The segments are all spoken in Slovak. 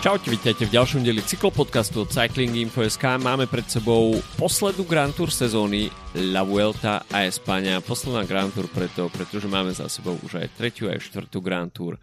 Čaute, vítajte v ďalšom dieli cyklopodcastu od Cyclinginfo.sk. Máme pred sebou poslednú Grand Tour sezóny La Vuelta a España. Posledná Grand Tour pretože máme za sebou už aj tretiu aj štvrtú Grand Tour.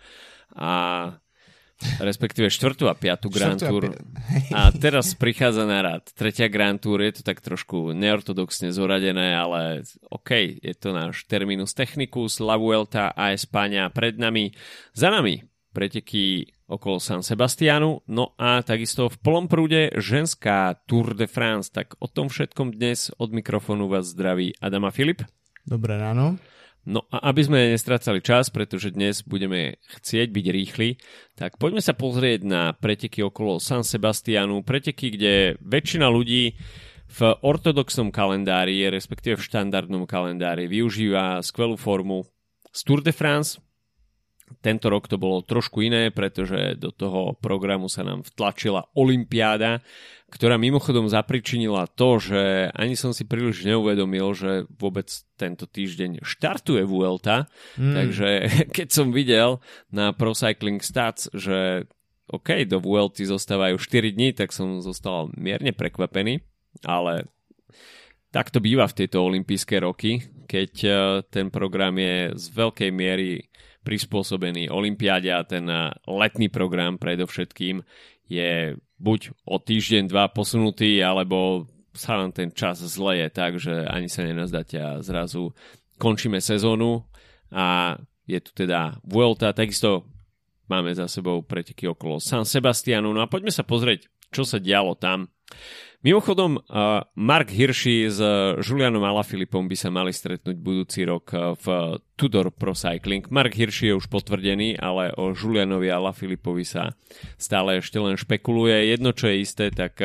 A respektíve štvrtú a piatú Grand Tour. A teraz prichádza na rad tretia Grand Tour. Je to tak trošku neortodoxne zoradené, ale OK, je to náš terminus technicus, La Vuelta a España pred nami. Za nami preteky okolo San Sebastianu, no a takisto v plnom prúde ženská Tour de France. Tak o tom všetkom dnes od mikrofónu vás zdraví Adam a Filip. Dobré ráno. No a aby sme nestracali čas, pretože dnes budeme chcieť byť rýchli, tak poďme sa pozrieť na preteky okolo San Sebastianu. Preteky, kde väčšina ľudí v ortodoxnom kalendári, respektíve v štandardnom kalendári, využíva skvelú formu z Tour de France. Tento rok to bolo trošku iné, pretože do toho programu sa nám vtlačila olympiáda, ktorá mimochodom zapričinila to, že ani som si príliš neuvedomil, že vôbec tento týždeň štartuje Vuelta. Takže keď som videl na Pro Cycling Stats, že OK, do Vuelty zostávajú 4 dní, tak som zostal mierne prekvapený, ale tak to býva v tejto olympijské roky, keď ten program je z veľkej miery prispôsobený olympiáde a ten letný program predovšetkým je buď o týždeň, dva posunutý, alebo sa vám ten čas zleje tak, že ani sa nenazdáte a zrazu končíme sezónu a je tu teda Vuelta, takisto máme za sebou preteky okolo San Sebastianu. No a poďme sa pozrieť, čo sa dialo tam. Mimochodom, Mark Hirschi s Julianom Alaphilippom by sa mali stretnúť budúci rok v Tudor Pro Cycling. Mark Hirschi je už potvrdený, ale o Julianovi Alaphilippovi sa stále ešte len špekuluje. Jedno, čo je isté, tak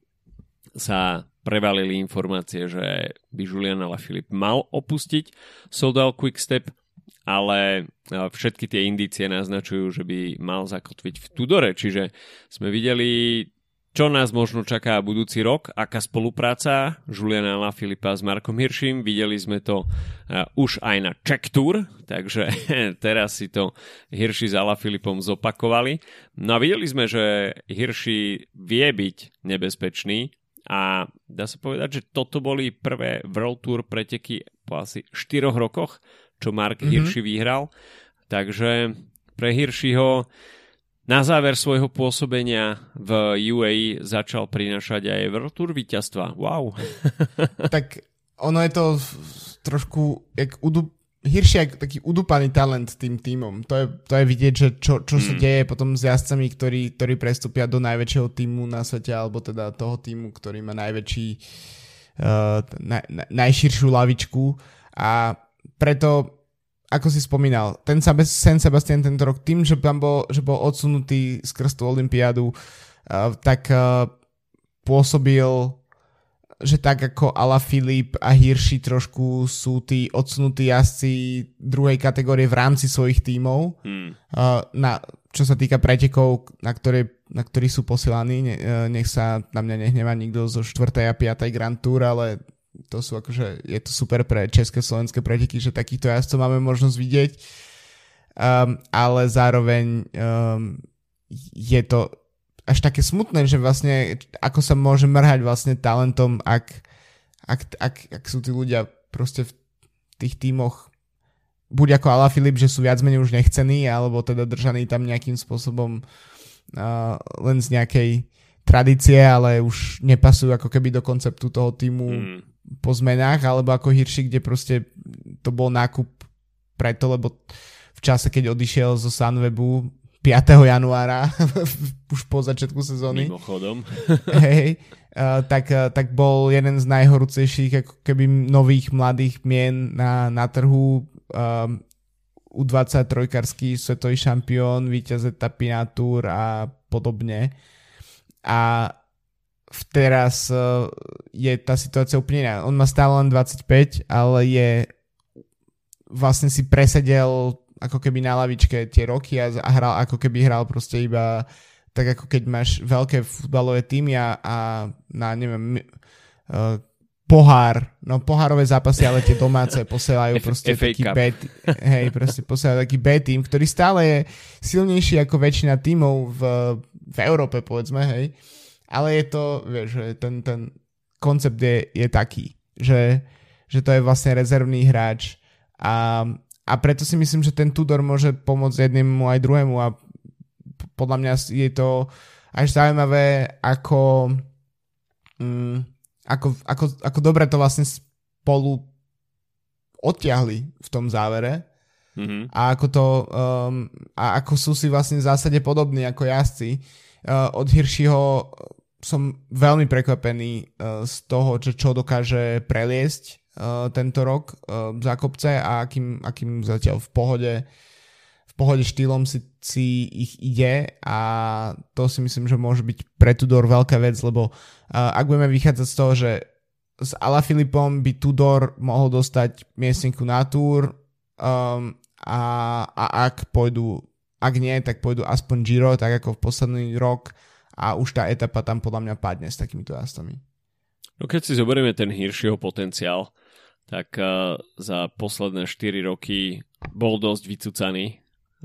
sa prevalili informácie, že by Julian Alaphilippe mal opustiť Soudal Quickstep, ale všetky tie indície naznačujú, že by mal zakotviť v Tudore. Čiže sme videli, čo nás možno čaká budúci rok, aká spolupráca Juliana Alaphilippa s Markom Hirschim. Videli sme to už aj na Czech Tour, takže teraz si to Hirschi s Alaphilippom zopakovali. No a videli sme, že Hirschi vie byť nebezpečný a dá sa povedať, že toto boli prvé World Tour preteky po asi 4 rokoch, čo Mark Hirschi vyhral. Takže pre Hirschiho na záver svojho pôsobenia v UAE začal prinášať aj World Tour víťazstva. Wow. Tak ono je to trošku Hirschi je taký udúpaný talent tým tímom. To je vidieť, že čo sa deje potom s jazdcami, ktorí prestúpia do najväčšieho tímu na svete, alebo teda toho tímu, ktorý má najširšiu lavičku. A preto, ako si spomínal, ten San Sebastian tento rok tým, že bol odsunutý skrz tú olympiádu, tak pôsobil, že tak ako Alaphilippe a Hirschi trošku sú tí odsunutí jazdci druhej kategórie v rámci svojich tímov. Čo sa týka pretekov, na ktorí sú posielaní, nech sa na mňa nehnevá nikto zo 4. a 5. Grand Tour, ale to sú akože, je to super pre české, slovenské preteky, že takýchto jazdcov máme možnosť vidieť, ale zároveň je to až také smutné, že vlastne ako sa môže mrhať vlastne talentom, ak sú tí ľudia proste v tých tímoch buď ako Alaphilippe, že sú viac menej už nechcení, alebo teda držaní tam nejakým spôsobom len z nejakej tradície, ale už nepasujú ako keby do konceptu toho tímu po zmenách, alebo ako Hirschi, kde proste to bol nákup preto, lebo v čase, keď odišiel zo Sunwebu 5. januára, už po začiatku sezóny. Mimochodom. Tak bol jeden z najhorúcejších ako keby nových mladých mien na trhu. U23-karský svetový šampión, víťaz etapy na Tour a podobne. A teraz je tá situácia úplne iná. On má stále len 25, ale vlastne si presedel ako keby na lavičke tie roky a hral, ako keby hral proste iba tak, ako keď máš veľké futbalové týmy a na neviem pohárové zápasy, ale tie domáce posielajú proste taký posielajú taký B tým, ktorý stále je silnejší ako väčšina tímov v Európe, povedzme, hej. Ale je to, vieš, že ten koncept je taký, že to je vlastne rezervný hráč a preto si myslím, že ten Tudor môže pomôcť jednému aj druhému a podľa mňa je to až zaujímavé, ako dobre to vlastne spolu odtiahli v tom závere a ako sú si vlastne v zásade podobní ako jazdci. Od Hirschiho som veľmi prekvapený z toho, čo dokáže preliesť tento rok za kopce a akým zatiaľ v pohode štýlom si ich ide a to si myslím, že môže byť pre Tudor veľká vec, lebo ak budeme vychádzať z toho, že s Alaphilippom by Tudor mohol dostať miestnenku na Tour a ak nie, tak pôjdu aspoň Giro, tak ako v posledný rok a už tá etapa tam podľa mňa padne s takýmito jazdcami. No keď si zoberieme ten Hirschiho potenciál, tak za posledné 4 roky bol dosť vycúcaný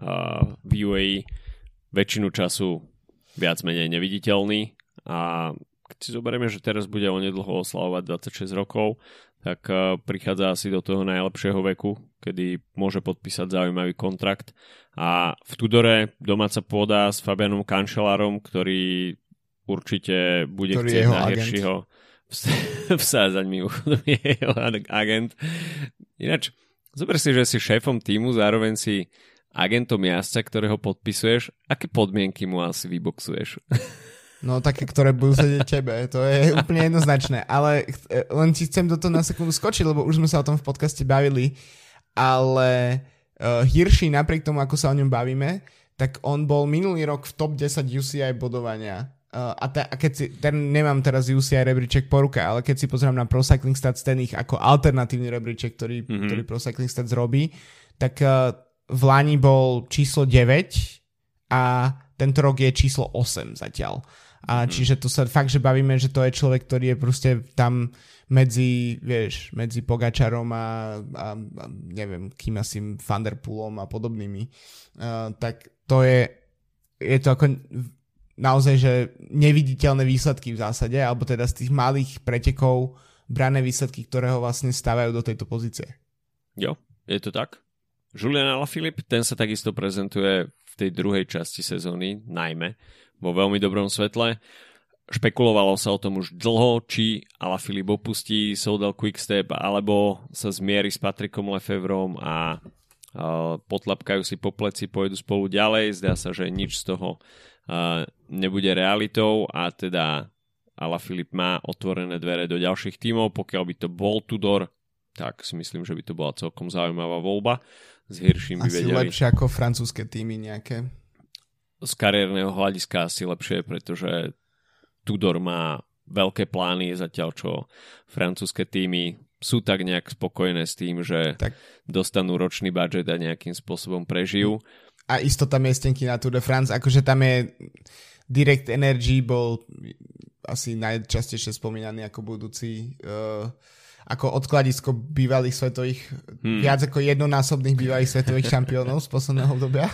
v UAE, väčšinu času viac menej neviditeľný a keď si zoberieme, že teraz bude onedlho oslavovať 26 rokov, tak prichádza asi do toho najlepšieho veku, kedy môže podpísať zaujímavý kontrakt a v Tudore domáca pôda s Fabianom Cancellarom, ktorý určite bude chcieť na Hirschiho vsázať mimochodom jeho agent. Ináč, zober si, že si šéfom týmu, zároveň si agentom jazdca, ktorého podpisuješ. Aké podmienky mu asi vyboxuješ? No také, ktoré budú sedieť tebe, to je úplne jednoznačné, ale len ti chcem do toho na sekundu skočiť, lebo už sme sa o tom v podcaste bavili, ale Hirschi, napriek tomu, ako sa o ňom bavíme, tak on bol minulý rok v top 10 UCI bodovania a keď si, nemám teraz UCI rebríček po ruke, ale keď si pozriem na Pro Cycling Stats ten ich ako alternatívny rebríček, ktorý Pro Cycling Stats robí, tak v Lani bol číslo 9 a tento rok je číslo 8 zatiaľ. A čiže to sa fakt, že bavíme, že to je človek, ktorý je proste tam medzi Pogačarom a neviem, kým asi Van der Poelom a podobnými. Tak to je to ako naozaj, že neviditeľné výsledky v zásade, alebo teda z tých malých pretekov brané výsledky, ktoré ho vlastne stávajú do tejto pozície. Jo, je to tak. Julian Alaphilippe, ten sa takisto prezentuje v tej druhej časti sezóny, najmä vo veľmi dobrom svetle. Špekulovalo sa o tom už dlho, či Alaphilippe opustí Soudal Quickstep, alebo sa zmierí s Patrickom Lefevrom a potlapkajú si po pleci, pôjdu spolu ďalej. Zdá sa, že nič z toho nebude realitou a teda Alaphilippe má otvorené dvere do ďalších tímov. Pokiaľ by to bol Tudor, tak si myslím, že by to bola celkom zaujímavá voľba. S Hirschim by vedeli. Asi lepšie ako francúzske týmy nejaké. Z kariérneho hľadiska asi lepšie, pretože Tudor má veľké plány, zatiaľ čo francúzske týmy sú tak nejak spokojné s tým, že dostanú ročný budget a nejakým spôsobom prežijú. A istota miestenky na Tour de France, akože tam je Direct Energy bol asi najčastejšie spomínaný ako budúci ako odkladisko bývalých svetových viac ako jednonásobných bývalých svetových šampiónov z posledného obdobia.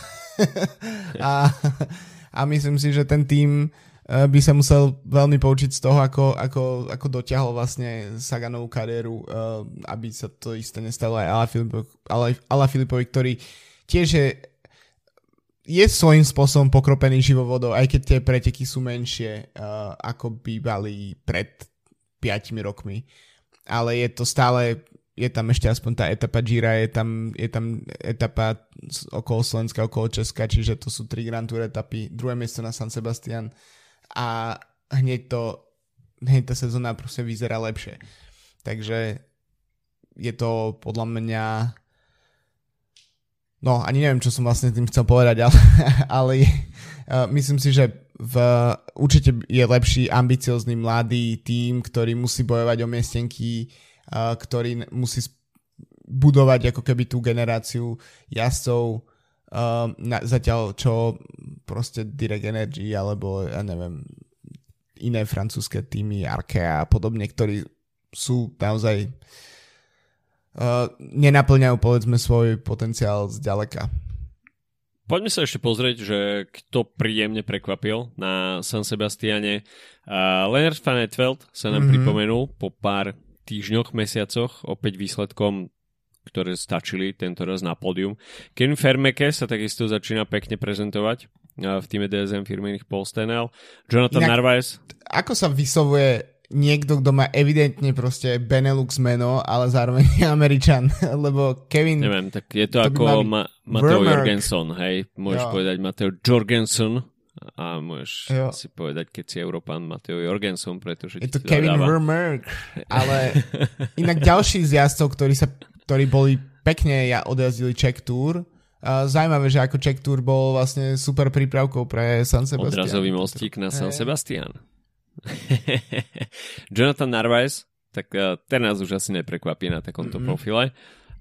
a myslím si, že ten tím by sa musel veľmi poučiť z toho, ako dotiahol vlastne Saganovú kariéru, aby sa to isté nestalo aj Alaphilippovi, ktorý tiež je svojím spôsobom pokropený živovodou, aj keď tie preteky sú menšie, ako bývali pred 5 rokmi. Ale je to stále, je tam ešte aspoň tá etapa Gira, je tam etapa okolo Slovenska, okolo Česka, čiže to sú 3 Grand Tour etapy, druhé miesto na San Sebastian a hneď tá sezóna proste vyzerá lepšie. Takže je to podľa mňa, no ani neviem, čo som vlastne tým chcel povedať, ale myslím si, že určite je lepší ambiciózny mladý tím, ktorý musí bojovať o miestenky, ktorý musí budovať ako keby tú generáciu jazdcov, zatiaľ čo proste Direct Energy alebo ja neviem iné francúzske týmy Arkea a podobne, ktorí sú naozaj nenaplňajú povedzme svoj potenciál zďaleka. Poďme sa ešte pozrieť, že kto príjemne prekvapil na San Sebastiane. Lennart van Eetvelt sa nám pripomenul po pár týždňoch, mesiacoch, opäť výsledkom, ktoré stačili tento raz na pódium. Kevin Vermeeke sa takisto začína pekne prezentovať v týme DSM firmných Polstenel. Jonathan Narvaez. Ako sa vyslovuje niekto, kto má evidentne proste Benelux meno, ale zároveň je Američan, lebo Kevin... Neviem, tak je to ako Matteo Jorgensen, hej? Môžeš povedať Matteo Jorgensen a môžeš si povedať, keď si Európan, Matteo Jorgensen, pretože je to Kevin Vermeerk, ale inak ďalší z jazdcov, ktorí boli pekne odjazdili Czech Tour. Zajímavé, že ako Czech Tour bol vlastne super prípravkou pre San Sebastian. Odrazový mostík na San Sebastian. Jonathan Narvaez, tak ten nás už asi neprekvapí na takomto profile,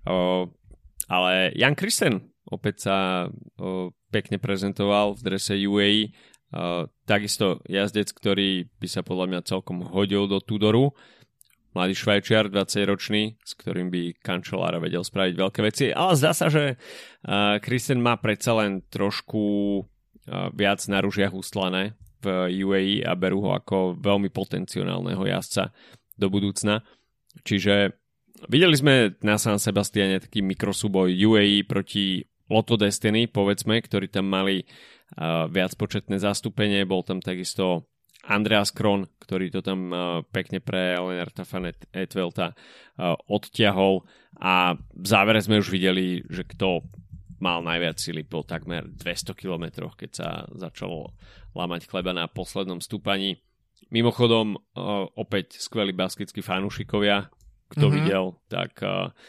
ale Jan Christen opäť sa pekne prezentoval v drese UAE, takisto jazdec, ktorý by sa podľa mňa celkom hodil do Tudoru, mladý Švajčiar, 20-ročný, s ktorým by Cancellara vedel spraviť veľké veci, ale zdá sa, že Christen má predsa len trošku viac na ružiach ustlané v UAE a berú ho ako veľmi potenciálneho jazdca do budúcna. Čiže videli sme na San Sebastiane taký mikrosúboj UAE proti Lotto Destiny, povedzme, ktorí tam mali viac početné zastúpenie. Bol tam takisto Andreas Kron, ktorý to tam pekne pre Lennarta van Eetvelta odtiahol a v závere sme už videli, že kto mal najviac sily po takmer 200 kilometroch, keď sa začalo lámať chleba na poslednom stúpaní. Mimochodom, opäť skvelí baskickí fanúšikovia. Kto videl, tak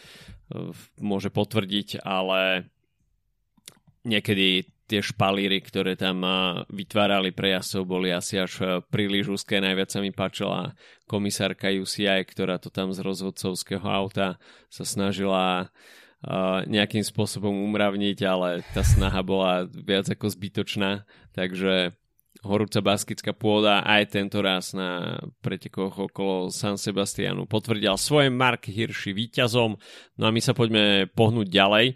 môže potvrdiť, ale niekedy tie špalíry, ktoré tam vytvárali pre jazdcov, boli asi až príliš úzké. Najviac sa mi páčila komisárka UCI, ktorá to tam z rozhodcovského auta sa snažila nejakým spôsobom umravniť, ale tá snaha bola viac ako zbytočná, takže horúca baskická pôda aj tento raz na pretekoch okolo San Sebastianu potvrdil svoje Mark Hirschi víťazom. No a my sa poďme pohnúť ďalej,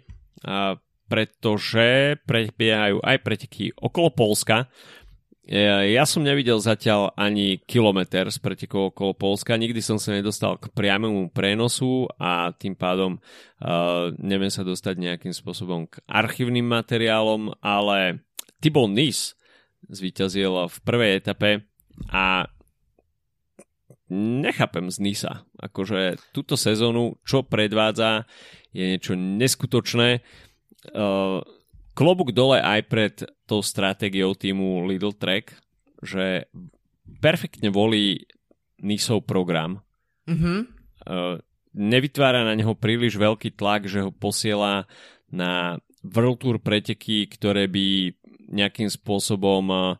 pretože prebiehajú aj preteky okolo Poľska. Ja som nevidel zatiaľ ani kilometr z pretekov okolo Poľska, nikdy som sa nedostal k priamému prenosu a tým pádom neviem sa dostať nejakým spôsobom k archívnym materiálom, ale Thibaut Nice zvíťazil v prvej etape a nechápem z Nisa. Akože túto sezónu, čo predvádza, je niečo neskutočné. Klobúk dole aj pred tou stratégiou týmu Lidl Trek, že perfektne volí Nisov program. Nevytvára na neho príliš veľký tlak, že ho posiela na World Tour preteky, ktoré by nejakým spôsobom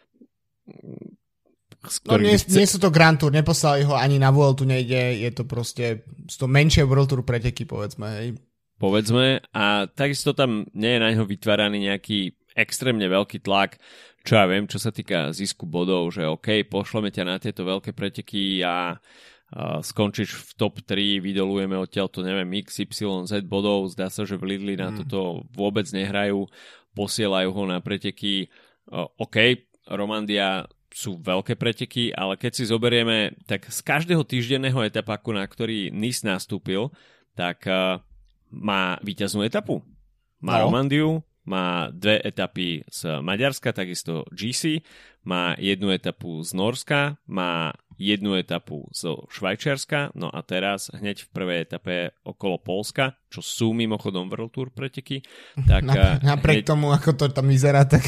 nie sú to Grand Tour, neposlali ho ani na Vueltu, nejde, je to proste sú to menšie World Tour preteky, povedzme, hej. Povedzme, a takisto tam nie je na neho vytváraný nejaký extrémne veľký tlak, čo ja viem, čo sa týka zisku bodov, že OK, pošleme ťa na tieto veľké preteky a skončíš v top 3, vydolujeme odtiaľto, neviem, XYZ bodov, zdá sa, že v Lidli na toto vôbec nehrajú, posielajú ho na preteky. OK, Romandia sú veľké preteky, ale keď si zoberieme, tak z každého týždenného etapáku, na ktorý Nice nastúpil, tak má víťaznú etapu. Má Romandiu, má 2 etapy z Maďarska, takisto GC, má 1 etapu z Norska, má 1 etapu zo Švajčiarska, no a teraz hneď v prvej etape okolo Poľska, čo sú mimochodom World Tour preteky. Tak napriek tomu, ako to tam vyzerá, tak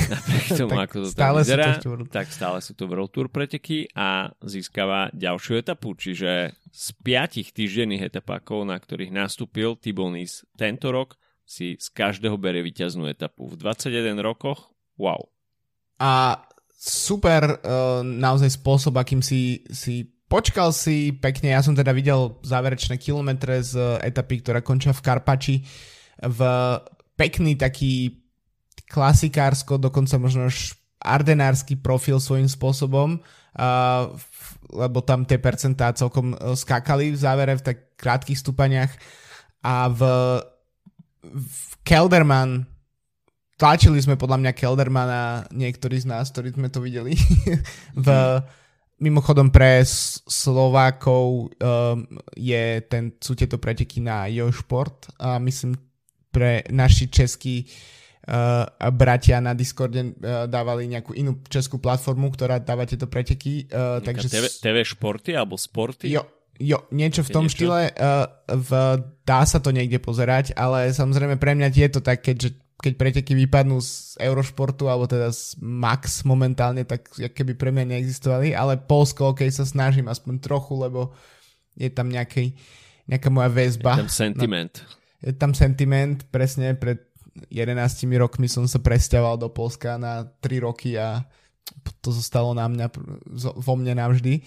stále sú to World Tour preteky a získava ďalšiu etapu, čiže z 5 týždenných etapákov, na ktorých nastúpil Thibaut Nice tento rok, si z každého berie víťaznú etapu. V 21 rokoch, wow. A super naozaj spôsob, akým si počkal si pekne. Ja som teda videl záverečné kilometre z etapy, ktorá končia v Karpači, v pekný taký klasikársko, dokonca možno až ardenársky profil svojím spôsobom. lebo tam tie percentá celkom skákali v závere v tak krátkych stúpaniach a v Kelderman tlačili sme podľa mňa Keldermana niektorí z nás, ktorí sme to videli mimochodom pre Slovákov sú tieto preteky na Jošport a myslím pre naši českí bratia na Discorde dávali nejakú inú českú platformu, ktorá dáva tieto preteky. Takže TV športy alebo sporty? Jo, niečo v tom štýle. Dá sa to niekde pozerať, ale samozrejme pre mňa je to tak, keď preteky vypadnú z Eurošportu alebo teda z Max momentálne, tak keby pre mňa neexistovali, ale Polsko, sa snažím aspoň trochu, lebo je tam nejaká moja väzba. Je tam sentiment, presne pred 11 rokmi som sa presťahoval do Polska na 3 roky a to zostalo vo mne navždy.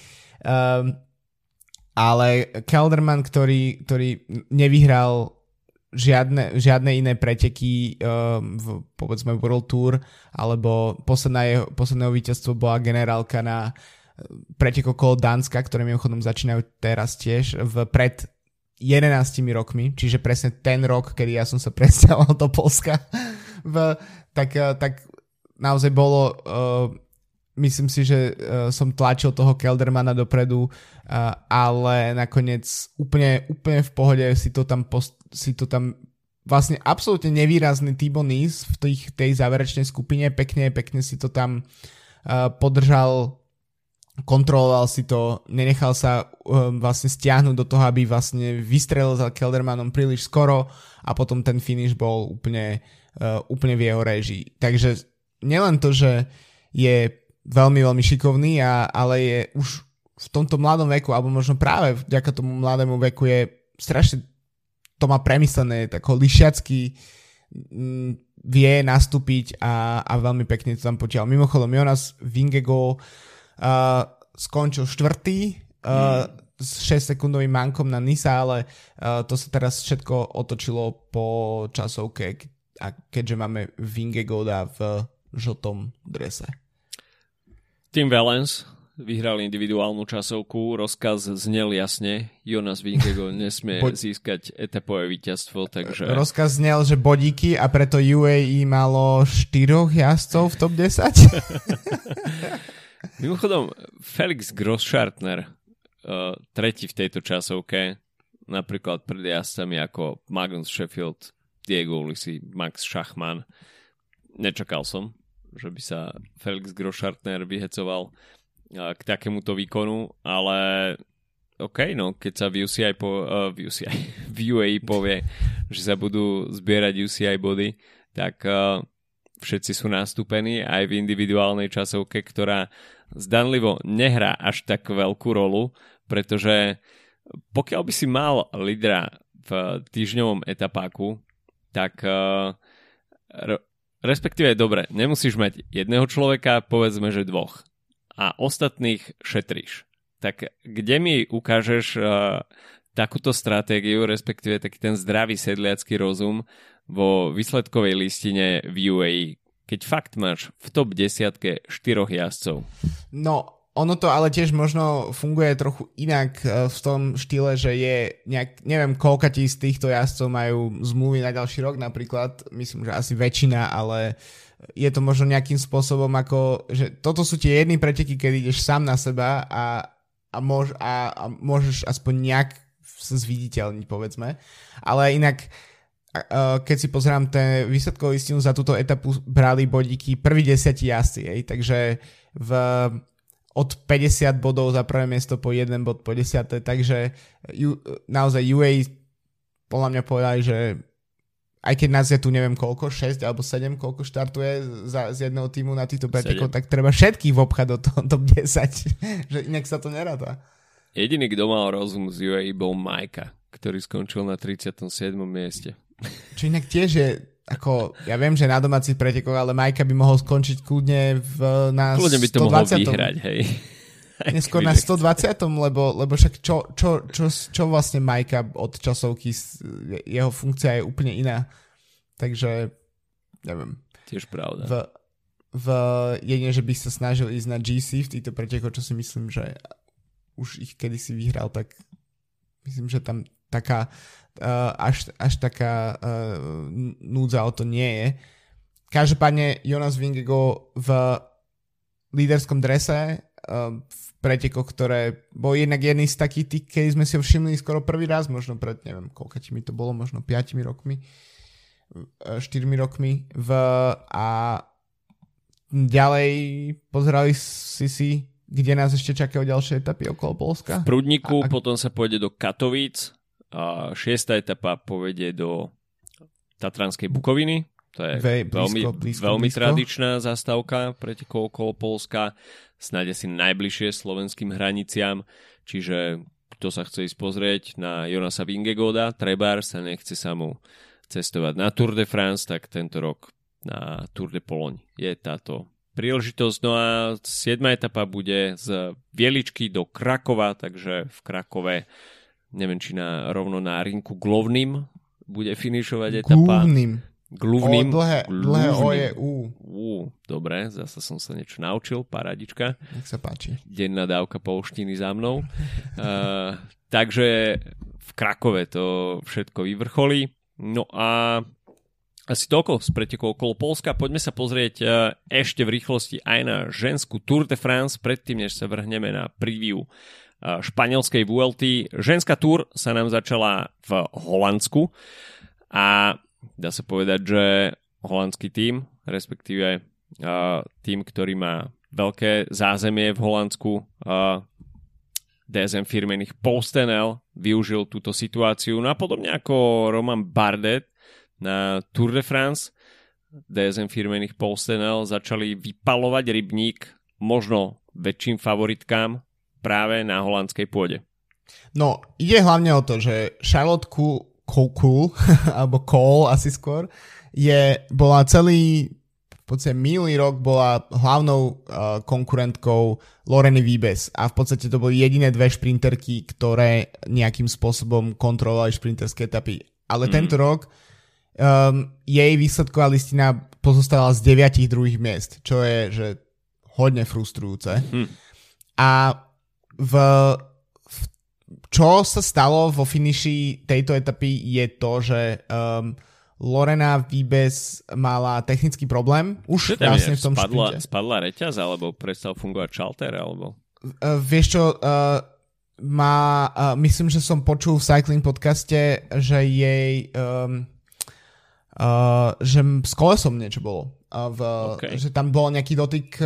Ale Kelderman, ktorý nevyhral žiadne iné preteky povedzme World Tour, alebo posledného víťazstvo bola generálka na pretek okolo Dánska, ktoré mimochodom začínajú teraz tiež pred 11 rokmi, čiže presne ten rok, kedy ja som sa presťahoval do Polska. Tak naozaj bolo, myslím si, že som tlačil toho Keldermana dopredu, ale nakoniec úplne v pohode si to tam vlastne absolútne nevýrazný Thibaut Nice v tej záverečnej skupine, pekne si to tam podržal, kontroloval si to, nenechal sa vlastne stiahnuť do toho, aby vlastne vystrelil za Keldermanom príliš skoro a potom ten finish bol úplne v jeho réžii. Takže nielen to, že je veľmi, veľmi šikovný, ale je už v tomto mladom veku, alebo možno práve vďaka tomu mladému veku je strašne to má premyslené, tako lišiacky vie nastúpiť a veľmi pekne to tam potiaľ. Mimochodom Jonas Vingegaard skončil 4. S 6-sekundovým mankom na Nisa, ale to sa teraz všetko otočilo po časovke, a keďže máme Vingegaarda v žltom drese. Tim Wellens vyhral individuálnu časovku, rozkaz znel jasne, Jonas Vingegaard nesmie získať etapové víťazstvo, takže... Rozkaz znel, že bodíky a preto UAE malo 4 jazdcov v top 10? Mimochodom, Felix Grosschartner, tretí v tejto časovke, napríklad pred jazdcami ako Magnus Sheffield, Diego Ulissi, Max Schachmann. Nečakal som, že by sa Felix Grosschartner vyhecoval k takémuto výkonu, ale keď sa v UAE povie, že sa budú zbierať UCI body, tak všetci sú nastúpení aj v individuálnej časovke, ktorá zdanlivo nehrá až tak veľkú rolu, pretože pokiaľ by si mal lídra v týždňovom etapáku, tak respektíve dobre, nemusíš mať jedného človeka, povedzme, že 2 a ostatných šetríš. Tak kde mi ukážeš takúto stratégiu, respektíve taký ten zdravý sedliacky rozum vo výsledkovej listine v UAE, keď fakt máš v top 10 4 jazdcov? No, ono to ale tiež možno funguje trochu inak v tom štýle, že je neviem koľkatí z týchto jazdcov majú zmluvy na ďalší rok napríklad, myslím, že asi väčšina, ale je to možno nejakým spôsobom ako, že toto sú tie jedny preteky, keď ideš sám na seba a môžeš aspoň nejak sa zviditeľniť, povedzme. Ale inak, keď si pozerám ten výsledkovú listinu za túto etapu, brali bodíky prvý 10 jazdci, takže od 50 bodov za prvé miesto po 1 bod po 10. Takže naozaj UAE podľa mňa povedali, že aj keď nás je tu neviem koľko, 6 alebo 7, koľko štartuje z jedného týmu na týchto pretekov, tak treba všetkých vopchať do toho top 10, že inak sa to neráta. Jediný, kto mal rozum z UAE bol Majka, ktorý skončil na 37. mieste. Čo inak tiež je, ako, ja viem, že na domácich pretekoch, ale Majka by mohol skončiť kľudne na 120. Kľudne by to mohol vyhrať, hej. Neskôr na 120, lebo však čo vlastne Majka od časovky, jeho funkcia je úplne iná. Takže, neviem. Tiež pravda. jedine, že by sa snažil ísť na GC v týchto pretekoch, čo si myslím, že už ich kedysi vyhral, tak myslím, že tam taká až taká núdza o to nie je. Každopádne Jonas Vingegaard v líderskom drese v pretekoch, ktoré bol jednak jedný z takých tých, keď sme si ho všimli skoro prvý raz, možno pred, neviem, koľkatimi to bolo, možno 5 rokmi, 4 rokmi a ďalej pozerali si, kde nás ešte čakajú ďalšie etapy okolo Poľska. V Prudniku, potom sa pôjde do Katovíc a 6. etapa povedie do Tatranskej Bukoviny. To je veľmi tradičná zastávka pretekov okolo Poľska. Snáď asi najbližšie slovenským hraniciam. Čiže kto sa chce ísť pozrieť na Jonasa Vingegaarda, trebár sa nechce sa mu cestovať na Tour de France, tak tento rok na Tour de Pologne je táto príležitosť. No a 7. etapa bude z Vieličky do Krakova, takže v Krakove, neviem, či rovno na rinku Glovným bude finišovať etapa. Gluvným. Dlhé O je U. Dobre, zasa som sa niečo naučil, paradička. Nech sa páči. Denná dávka polštiny za mnou. Takže v Krakove to všetko vyvrcholí. No a asi toľko z pretekov okolo Poľska. Poďme sa pozrieť ešte v rýchlosti aj na ženskú Tour de France, predtým, než sa vrhneme na preview španielskej VLT. Ženská Tour sa nám začala v Holandsku a dá sa povedať, že holandský tím, respektíve tím, ktorý má veľké zázemie v Holandsku, DSM firmených PostNL, využil túto situáciu. No a podobne ako Romain Bardet na Tour de France, DSM firmených PostNL začali vypalovať rybník možno väčším favoritkám práve na holandskej pôde. No, ide hlavne o to, že Charlotte Kool alebo Kool asi skôr, bola celý v podstate minulý rok bola hlavnou konkurentkou Loreny Wiebes a v podstate to boli jediné dve šprinterky, ktoré nejakým spôsobom kontrolovali šprinterské etapy. Ale tento rok jej výsledková listina pozostala z 9 druhých miest, čo je že hodne frustrujúce. A čo sa stalo vo finiši tejto etapy je to, že Lorena Wiebes mala technický problém. Už vlastne v tom šprinte. Spadla reťaz, alebo prestal fungovať šalter, alebo? Vieš čo, myslím, že som počul v Cycling podcaste, že jej že s kolesom niečo bolo. Že tam bol nejaký dotyk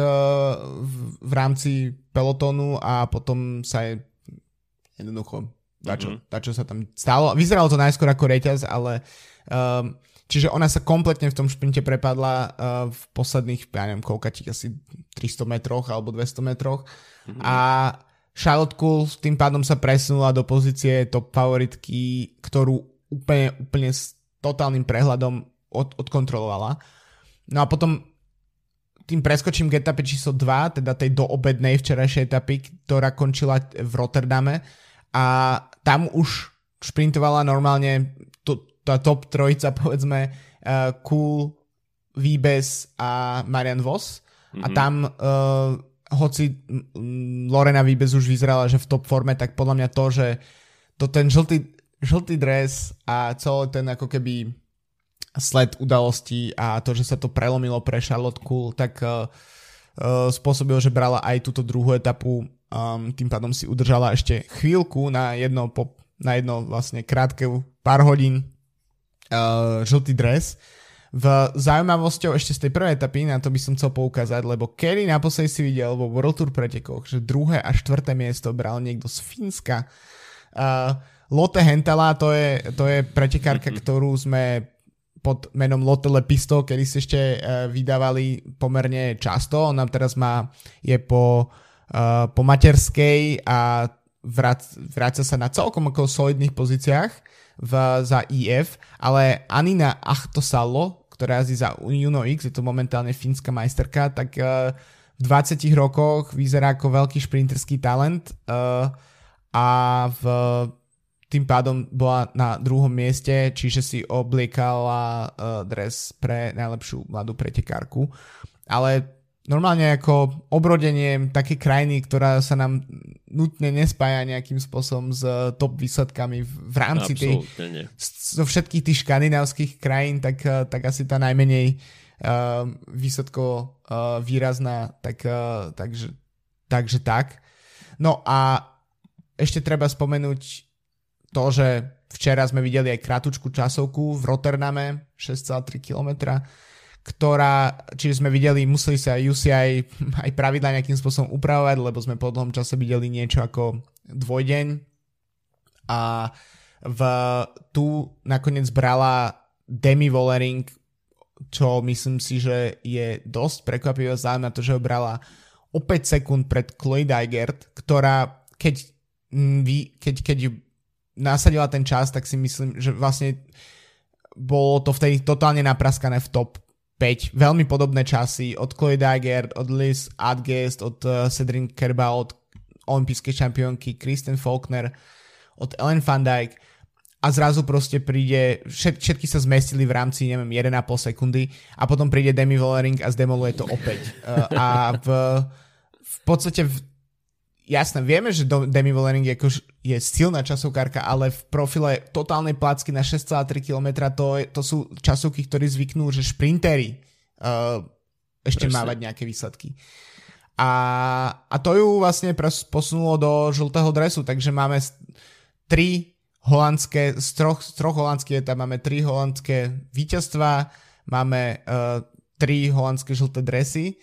v rámci pelotónu a potom sa jednoducho dačo sa tam stalo. Vyzeralo to najskôr ako reťaz, ale čiže ona sa kompletne v tom šprinte prepadla v posledných, ja neviem, koľkatých, asi 300 metroch alebo 200 metroch a Charlotte Kool tým pádom sa presunula do pozície top favoritky, ktorú úplne s totálnym prehľadom odkontrolovala. No a potom tým preskočím k etape číslo 2, teda tej doobednej včerajšej etapy, ktorá končila v Rotterdame a tam už šprintovala normálne tá top trojica, povedzme, Kool, Wiebes a Marianne Vos. A tam, hoci Lorena Wiebes už vyzerala, že v top forme, tak podľa mňa to, že to ten žltý dres a celý ten ako keby sled udalostí a to, že sa to prelomilo pre Charlotte Kool, tak spôsobilo, že brala aj túto druhú etapu, tým pádom si udržala ešte chvíľku na jedno vlastne krátke pár hodín žltý dres. Zaujímavosťou ešte z tej prvej etapy, na to by som chcel poukázať, lebo kedy naposledy si videl vo World Tour pretekoch, že 2. a 4. miesto bral niekto z Fínska. Lotte Hentala, to je pretekárka, ktorú sme pod menom Lotte Lepisto, kedy si ešte vydávali pomerne často. Ona teraz je po materskej a vráca sa na celkom ako solidných pozíciách za IF, ale Anina Ahtosalo, ktorá jazdí za Uno X, je to momentálne fínska majsterka, tak v 20 rokoch vyzerá ako veľký šprinterský talent a tým pádom bola na druhom mieste, čiže si obliekala dres pre najlepšiu mladú pretekárku. Ale normálne ako obrodenie také krajiny, ktorá sa nám nutne nespája nejakým spôsobom s top výsledkami v rámci zo všetkých tých škandinávskych krajín, tak asi tá najmenej výsledko výrazná, takže tak. No a ešte treba spomenúť to, že včera sme videli aj kratučku časovku v Rotterdame, 6,3 km, čiže sme videli, museli sa UCI aj pravidla nejakým spôsobom upravovať, lebo sme po dlhom čase videli niečo ako dvojdeň a tu nakoniec brala Demi Vollering, čo myslím si, že je dosť prekvapivé vzhľadom na to, že ho brala o 5 sekúnd pred Chloe Dygert, ktorá keď nasadila ten čas, tak si myslím, že vlastne bolo to vtedy totálne napraskané v top 5. Veľmi podobné časy od Chloe Dygert, od Liz Adgest, od Cedric Kerbal, od olympijskej šampiónky Kristen Faulkner, od Ellen van Dijk a zrazu proste príde, všetky sa zmestili v rámci, neviem, 1,5 sekundy a potom príde Demi Vollering a zdemoluje to opäť. A v podstate jasné, vieme, že Demi Vollering je silná časovkárka, ale v profile totálnej placky na 6,3 km to sú časovky, ktorí zvyknú, že šprintery ešte mávať nejaké výsledky. A to ju vlastne posunulo do žltého dresu, takže máme z troch holandských etap máme 3 holandské víťazstvá, máme 3 holandské žlté dresy,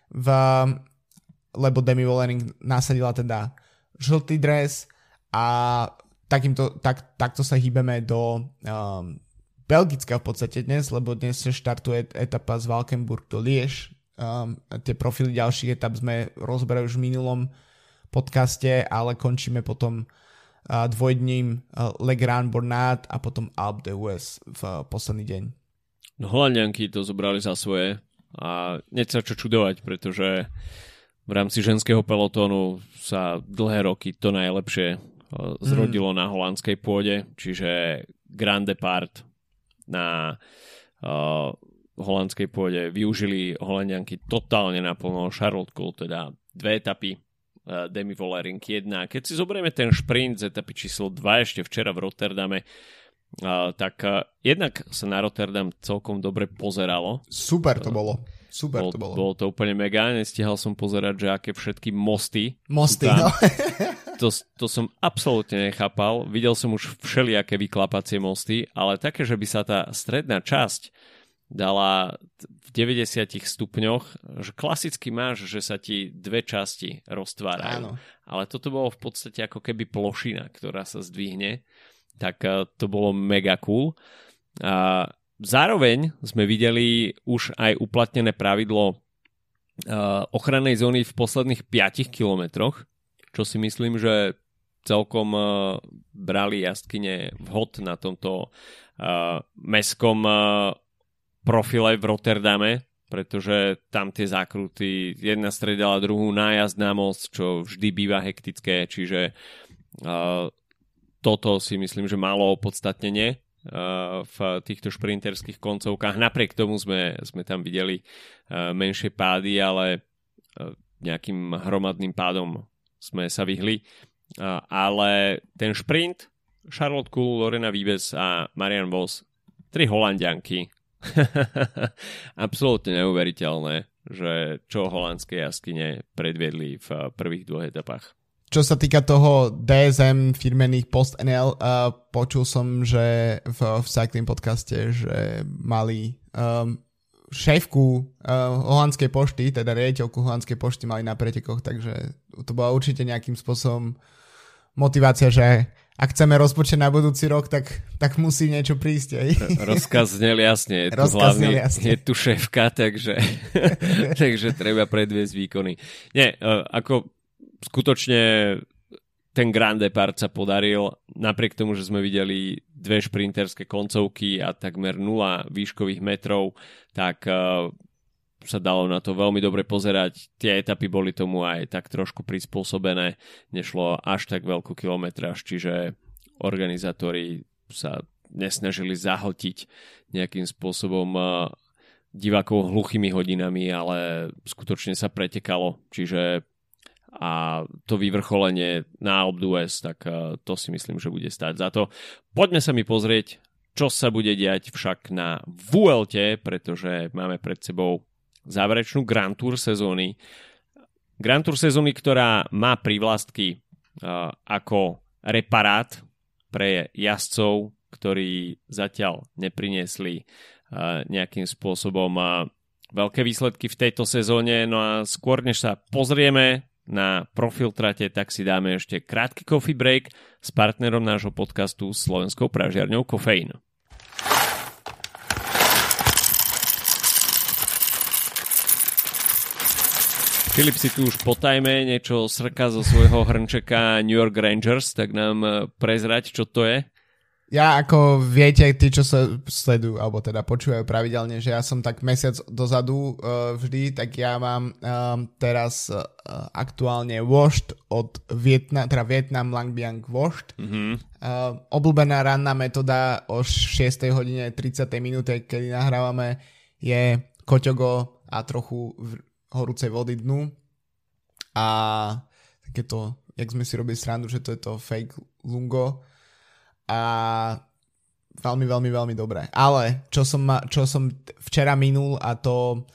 lebo Demi Vollering nasadila teda žltý dres a takto sa hýbeme do Belgicka v podstate dnes, lebo dnes sa štartuje etapa z Valkenburg do Liège. Tie profily ďalších etap sme rozberali už v minulom podcaste, ale končíme potom dvojdním Le Grand Bonnat a potom Alpe d'Huez v posledný deň. No Holandianky to zobrali za svoje a nie sa čo čudovať, pretože v rámci ženského pelotónu sa dlhé roky to najlepšie zrodilo na holandskej pôde, čiže Grand Depart na holandskej pôde využili Holandianky totálne naplno. Charlotte Kool teda 2 etapy, Demi Vollering 1. Keď si zoberieme ten šprint z etapy číslo 2 ešte včera v Rotterdame, tak jednak sa na Rotterdam celkom dobre pozeralo. Super to bolo. Bolo to úplne mega. Nestihal som pozerať, že aké všetky mosty no. To som absolútne nechápal. Videl som už všelijaké vyklapacie mosty, ale také, že by sa tá stredná časť dala v 90 stupňoch, že klasicky máš, že sa ti 2 časti roztvárajú. Áno. Ale toto bolo v podstate ako keby plošina, ktorá sa zdvihne. Tak to bolo mega cool. A zároveň sme videli už aj uplatnené pravidlo ochrannej zóny v posledných 5 kilometroch, čo si myslím, že celkom brali jazdkyne vhod na tomto mestskom profile v Rotterdame, pretože tam tie zákruty, jedna striedala druhú, nájazd na most, čo vždy býva hektické, čiže toto si myslím, že malo opodstatnenie v týchto šprinterských koncovkách. Napriek tomu sme tam videli menšie pády, ale nejakým hromadným pádom sme sa vyhli. Ale ten šprint, Charlotte Kool, Lorena Wiebes a Marianne Vos, 3 Holandianky. Absolútne neuveriteľné, že čo holandské jaskyne predviedli v prvých 2 etapách. Čo sa týka toho DSM firmených post-NL, počul som, že v Cycling podcaste, že mali šéfku holandskej pošty, teda riaditeľku holandskej pošty mali na pretekoch, takže to bola určite nejakým spôsobom motivácia, že ak chceme rozpočet na budúci rok, tak musí niečo prísť. Rozkaz znel jasne. Je tu šéfka, takže treba predviesť výkony. Nie, ako skutočne ten Grand Depart sa podaril, napriek tomu, že sme videli 2 šprinterské koncovky a takmer 0 výškových metrov, tak sa dalo na to veľmi dobre pozerať. Tie etapy boli tomu aj tak trošku prispôsobené. Nešlo až tak veľkú kilometráž, čiže organizátori sa nesnažili zahltiť nejakým spôsobom divákov hluchými hodinami, ale skutočne sa pretekalo, čiže a to vyvrcholenie na Alpe d'Huez, tak to si myslím, že bude stáť za to. Poďme sa mi pozrieť, čo sa bude diať však na Vuelte, pretože máme pred sebou záverečnú Grand Tour sezóny. Grand Tour sezóny, ktorá má prívlastky ako reparát pre jazdcov, ktorí zatiaľ nepriniesli nejakým spôsobom veľké výsledky v tejto sezóne. No a skôr než sa pozrieme na profil trate, tak si dáme ešte krátky coffee break s partnerom nášho podcastu slovenskou pražiarňou Kofeín. Filip si tu už po tajme niečo srka zo svojho hrnčeka New York Rangers, tak nám prezrať, čo to je. Ja, ako viete, tí, čo sa sledujú, alebo teda počúvajú pravidelne, že ja som tak mesiac dozadu vždy, tak ja mám teraz aktuálne Washed od Vietnam Lang Biang Washed. Obľúbená ranná metóda o 6 hodine 30 minúte, kedy nahrávame, je koťogo a trochu horúcej vody dnu. A takéto, jak sme si robili srandu, že to je to fake lungo. A veľmi, veľmi, veľmi dobré. Ale čo som včera minul a to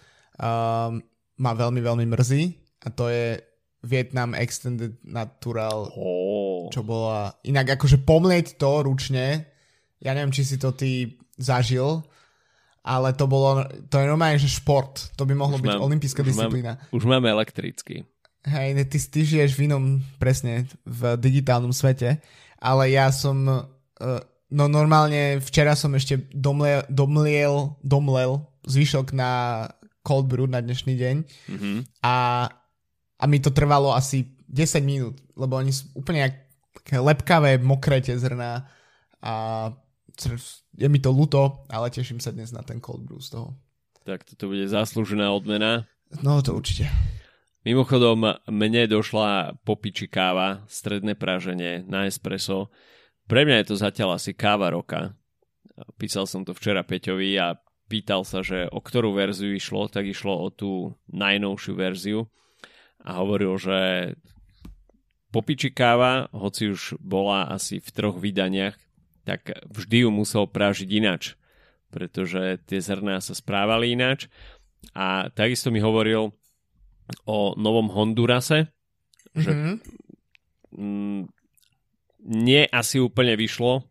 ma veľmi, veľmi mrzí a to je Vietnam Extended Natural, čo bola inak akože pomlieť to ručne, ja neviem, či si to ty zažil, ale to je normálne, že šport, to by mohlo byť olympijská disciplína. Už máme elektrický. Hej, ty žiješ v inom, presne, v digitálnom svete, ale ja som no normálne včera som ešte domlel zvyšok na cold brew na dnešný deň a mi to trvalo asi 10 minút, lebo oni sú úplne také lepkavé, mokré tie zrná a je mi to ľúto, ale teším sa dnes na ten cold brew z toho. Tak toto bude zaslúžená odmena. No to určite. Mimochodom, mne došla po piči káva, stredné praženie na espresso. Pre mňa je to zatiaľ asi káva roka. Písal som to včera Peťovi a pýtal sa, že o ktorú verziu išlo, tak išlo o tú najnovšiu verziu a hovoril, že popiči káva, hoci už bola asi v 3 vydaniach, tak vždy ju musel prážiť inač, pretože tie zrná sa správali inač. A takisto mi hovoril o novom Hondurase, že nie asi úplne vyšlo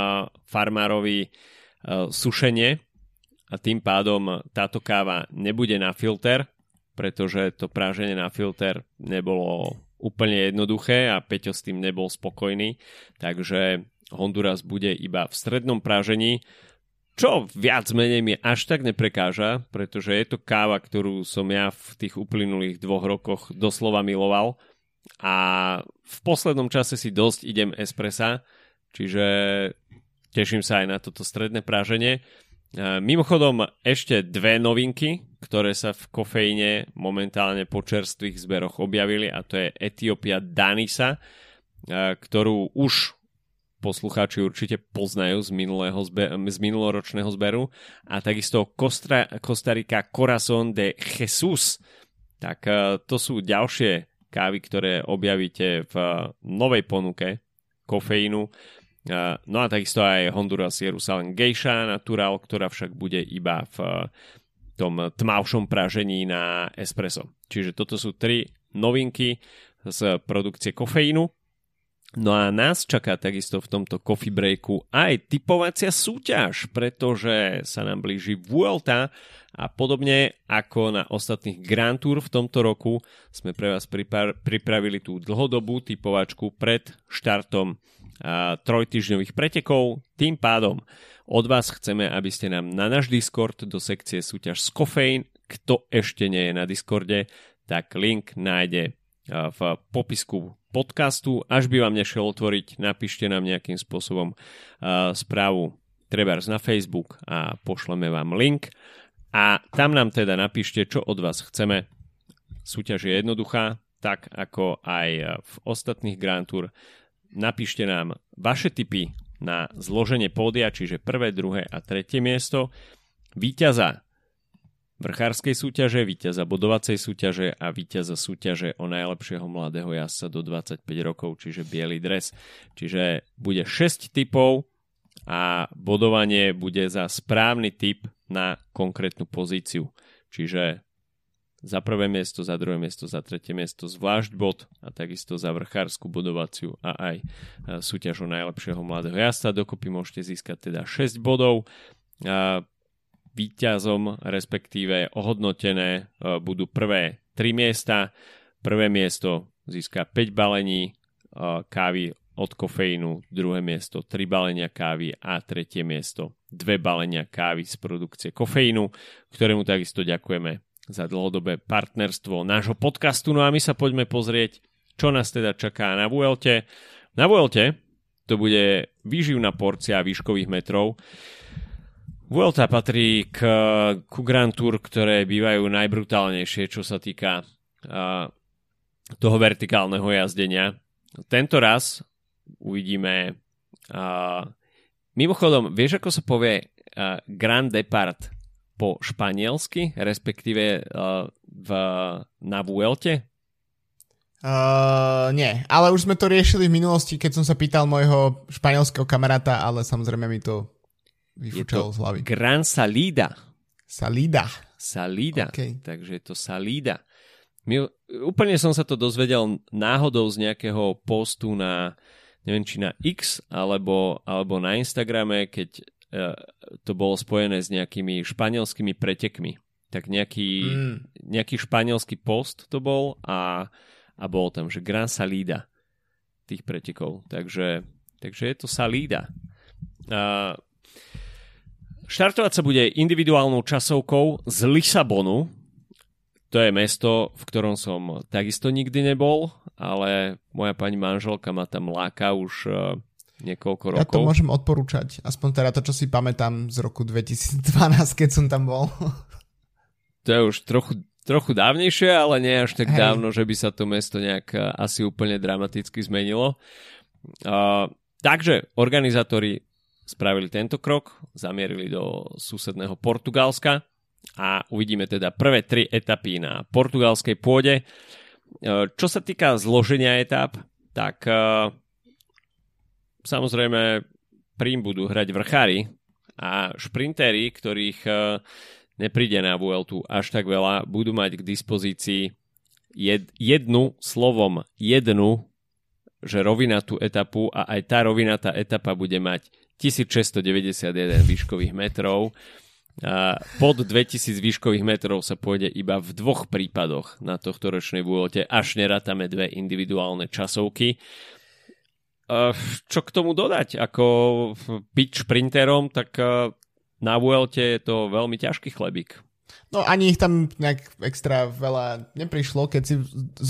farmárovi sušenie a tým pádom táto káva nebude na filter, pretože to práženie na filter nebolo úplne jednoduché a Peťo s tým nebol spokojný, takže Honduras bude iba v strednom prážení, čo viac menej mi až tak neprekáža, pretože je to káva, ktorú som ja v tých uplynulých 2 rokoch doslova miloval. A v poslednom čase si dosť idem espressa, čiže teším sa aj na toto stredné práženie. Mimochodom ešte 2 novinky, ktoré sa v kofeíne momentálne po čerstvých zberoch objavili, a to je Etiópia Danisa, ktorú už poslucháči určite poznajú z minuloročného zberu, a takisto Costa Rica Corazón de Jesus. Tak to sú ďalšie kávy, ktoré objavíte v novej ponuke kofeínu. No a takisto aj Honduras Jerusalem Geisha Natural, ktorá však bude iba v tom tmavšom pražení na espresso. Čiže toto sú 3 novinky z produkcie kofeínu. No a nás čaká takisto v tomto coffee breaku aj tipovacia súťaž, pretože sa nám blíži Vuelta a podobne ako na ostatných Grand Tour v tomto roku sme pre vás pripravili tú dlhodobú typovačku pred štartom 3-týždňových pretekov. Tým pádom od vás chceme, aby ste nám na náš Discord do sekcie súťaž z Kofeín, kto ešte nie je na Discorde, tak link nájde v popisku podcastu. Až by vám nešiel otvoriť, napíšte nám nejakým spôsobom správu trebárs na Facebook a pošleme vám link. A tam nám teda napíšte, čo od vás chceme. Súťaž je jednoduchá, tak ako aj v ostatných Grand Tour. Napíšte nám vaše tipy na zloženie pódia, čiže 1., 2. a 3. miesto. Víťaza vrchárskej súťaže, víťaza bodovacej súťaže a víťaza súťaže o najlepšieho mladého jazdca do 25 rokov, čiže biely dres. Čiže bude 6 typov a bodovanie bude za správny typ na konkrétnu pozíciu. Čiže za prvé miesto, za druhé miesto, za tretie miesto zvlášť bod a takisto za vrchárskú bodovaciu a aj súťaž o najlepšieho mladého jazdca. Dokopy môžete získať teda 6 bodov. Víťazom, respektíve ohodnotené budú prvé 3 miesta. Prvé miesto získa 5 balení kávy od kofeínu, druhé miesto 3 balenia kávy a tretie miesto 2 balenia kávy z produkcie kofeínu, ktorému takisto ďakujeme za dlhodobé partnerstvo nášho podcastu. No a my sa poďme pozrieť, čo nás teda čaká na Vuelte. Na Vuelte to bude výživná porcia výškových metrov. Vuelta patrí ku Grand Tour, ktoré bývajú najbrutálnejšie, čo sa týka toho vertikálneho jazdenia. Tento raz uvidíme... Mimochodom, vieš, ako sa povie Grand Depart po španielsky, respektíve na Vuelte? Nie, ale už sme to riešili v minulosti, keď som sa pýtal môjho španielského kamaráta, ale samozrejme mi to vyfúčalo z hlavy. Gran Salida. Salida. Okay. Takže je to Salida. Úplne som sa to dozvedel náhodou z nejakého postu na, neviem, či na X, alebo na Instagrame, keď to bolo spojené s nejakými španielskými pretekmi. Tak nejaký španielský post to bol a bolo tam, že Gran Salida tých pretekov. Takže je to Salida. Štartovať sa bude individuálnou časovkou z Lisabonu. To je mesto, v ktorom som takisto nikdy nebol, ale moja pani manželka ma tam láka už niekoľko rokov. Ja to môžem odporúčať. Aspoň teda to, čo si pamätám z roku 2012, keď som tam bol. To je už trochu dávnejšie, ale nie až tak dávno, že by sa to mesto nejak asi úplne dramaticky zmenilo. Takže organizátori spravili tento krok, zamierili do susedného Portugalska a uvidíme teda prvé 3 etapy na portugalskej pôde. Čo sa týka zloženia etap, tak samozrejme prím budú hrať vrchári a šprintéri, ktorých nepríde na Vueltu až tak veľa, budú mať k dispozícii jednu, že rovinatú etapu a aj tá rovinatá etapa bude mať 1691 výškových metrov. Pod 2000 výškových metrov sa pôjde iba v 2 prípadoch na tohto ročnej Vuelte, až nerátame 2 individuálne časovky. Čo k tomu dodať? Ako byť šprinterom, tak na Vuelte je to veľmi ťažký chlebík. No ani ich tam nejak extra veľa neprišlo, keď si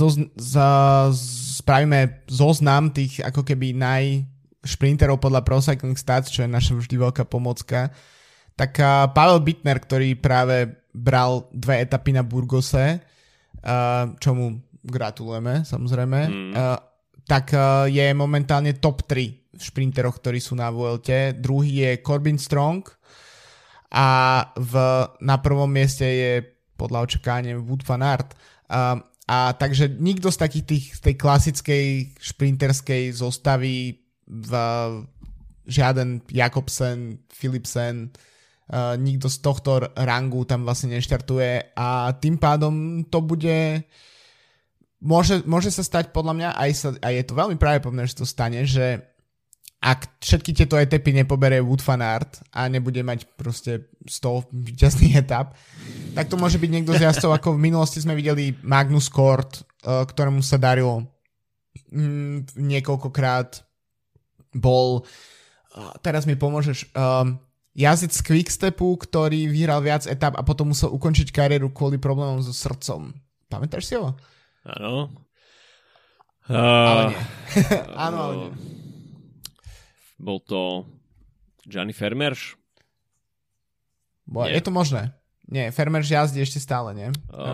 spravíme zoznam tých ako keby šprinterov podľa Pro Cycling Stats, čo je naša vždy veľká pomocka. Tak Pavel Bittner, ktorý práve bral 2 etapy na Burgose, čomu gratulujeme samozrejme, tak je momentálne top 3 v šprinteroch, ktorí sú na Vuelte. Druhý je Corbin Strong a na prvom mieste je podľa očakávania Wout van Aert. A takže nikto z tej klasickej šprinterskej zostavy, žiaden Jakobsen, Philipsen, nikto z tohto rangu tam vlastne neštartuje a tým pádom to bude môže sa stať podľa mňa a je to veľmi pravdepodobné, že to stane, že ak všetky tieto etapy nepoberie Wout van Aert a nebude mať proste 100 víťazných etap, tak to môže byť niekto z jazdcov, ako v minulosti sme videli Magnus Kort, ktorému sa darilo niekoľkokrát, bol, teraz mi pomôžeš, jazdec z Quickstepu, ktorý vyhral viac etap a potom musel ukončiť kariéru kvôli problémom so srdcom. Pamätáš si ho? Áno. Ale nie. Áno, ale nie. Bol to Gianni Vermeersch? Je to možné. Nie, Vermeersch jazdí ešte stále, nie?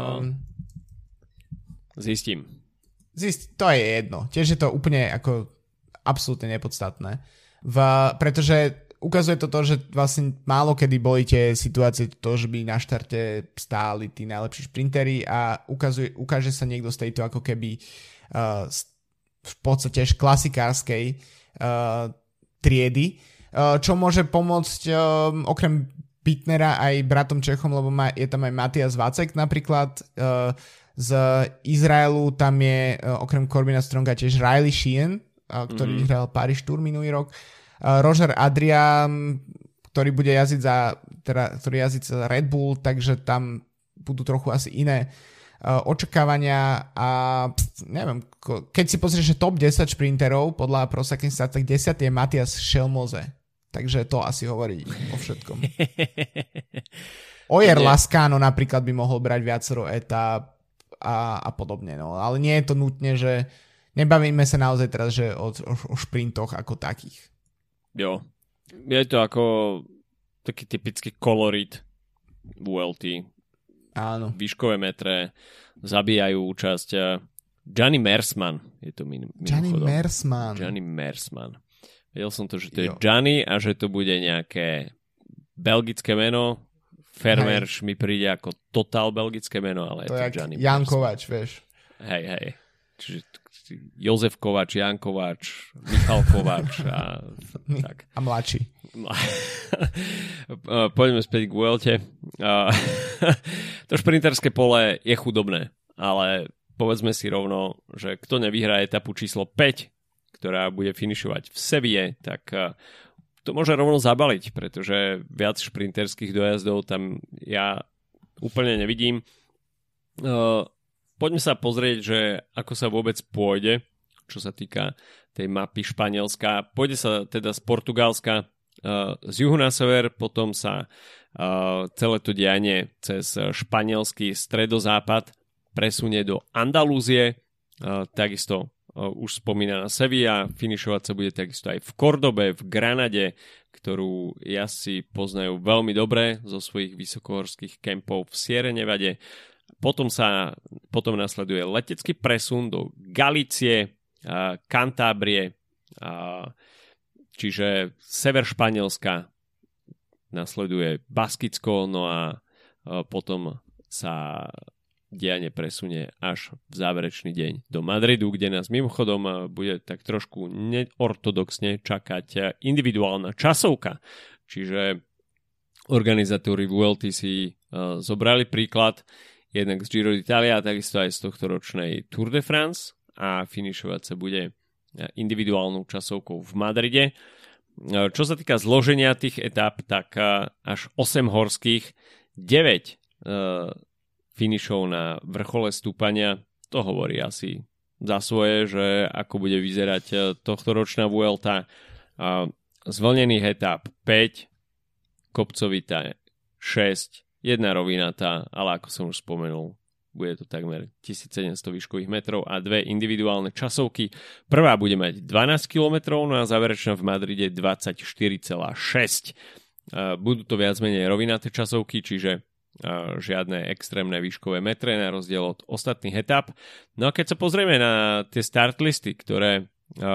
Zistím. To je jedno. Tiež je to úplne ako absolútne nepodstatné. Pretože ukazuje to, že vlastne málo kedy boli tie situácie to, že by na štarte stáli tí najlepší šprintery a ukáže sa niekto z tejto ako keby v podstate klasikárskej triedy, čo môže pomôcť okrem Bittnera aj bratom Čechom, lebo je tam aj Matthias Vacek napríklad. Z Izraelu tam je okrem Corbina Stronga tiež Riley Sheehan, ktorý vyhral Paris Tour minulý rok. Roger Adrian, ktorý bude jazdiť za Red Bull, takže tam budú trochu asi iné očakávania a neviem, keď si pozrieš, že top 10 šprinterov podľa Pro Cycling Stats, tak 10 je Matthias Schelmose. Takže to asi hovorí o všetkom. Ojer Lascano napríklad by mohol brať viacero etáp a podobne. No. Ale nie je to nutne, že nebavíme sa naozaj teraz že o šprintoch ako takých. Jo. Je to ako taký typický kolorit VLT. Áno. Výškové metre zabíjajú účasť. Gianni Mersman je to mimochodom. Gianni Mersman. Vedel som to, že to je Gianni a že to bude nejaké belgické meno. Vermeersch mi príde ako totál belgické meno, ale to je to Gianni Jan Mersman. Kovač, vieš. Hej. Čiže Jozef Kovač, Jan Kovač, Michal Kovač a tak. A mladší. Poďme späť k Vuelte. To šprinterské pole je chudobné, ale povedzme si rovno, že kto nevyhrá etapu číslo 5, ktorá bude finišovať v Seville, tak to môže rovno zabaliť, pretože viac šprinterských dojazdov tam ja úplne nevidím. Poďme sa pozrieť, že ako sa vôbec pôjde, čo sa týka tej mapy Španielska. Pôjde sa teda z Portugalska z juhu na sever, potom sa celé to dianie cez španielský stredozápad presunie do Andalúzie, takisto už spomínaná Sevilla, finišovať sa bude takisto aj v Kordobe, v Granade, ktorú jazdci poznajú veľmi dobre zo svojich vysokohorských kempov v Sierra Nevade. Potom nasleduje letecký presun do Galície, Kantábrie, čiže sever Španielska, nasleduje Baskicko, no a potom sa dianie presunie až v záverečný deň do Madridu, kde nás mimochodom bude tak trošku neortodoxne čakať individuálna časovka. Čiže organizátori VLT si zobrali príklad jednak z Giro d'Italia, takisto aj z tohto ročnej Tour de France a finišovať sa bude individuálnou časovkou v Madride. Čo sa týka zloženia tých etap, tak až 8 horských, 9 finišov na vrchole stúpania, to hovorí asi za svoje, že ako bude vyzerať tohtoročná Vuelta. Z vlnených etap 5, kopcovitá 6, jedna rovinatá, ale ako som už spomenul, bude to takmer 1700 výškových metrov a 2 individuálne časovky. Prvá bude mať 12 km, no a záverečná v Madride 24,6. Budú to viac menej rovinaté časovky, čiže žiadne extrémne výškové metre na rozdiel od ostatných etap. No a keď sa pozrieme na tie start listy, ktoré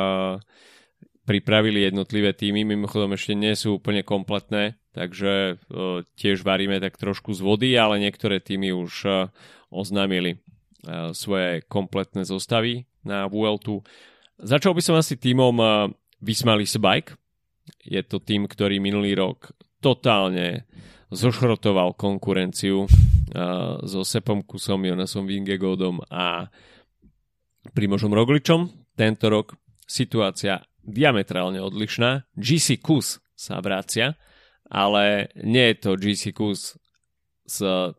pripravili jednotlivé týmy, mimochodom ešte nie sú úplne kompletné, takže tiež varíme tak trošku z vody, ale niektoré týmy už oznámili svoje kompletné zostavy na Vueltu. Začal by som asi týmom Visma-Lease Bike. Je to tým, ktorý minulý rok totálne zošrotoval konkurenciu so Sepom Kusom, Jonasom Vingegaardom a Primožom Rogličom. Tento rok situácia diametrálne odlišná. GC Kus sa vracia, ale nie je to GC Kus s,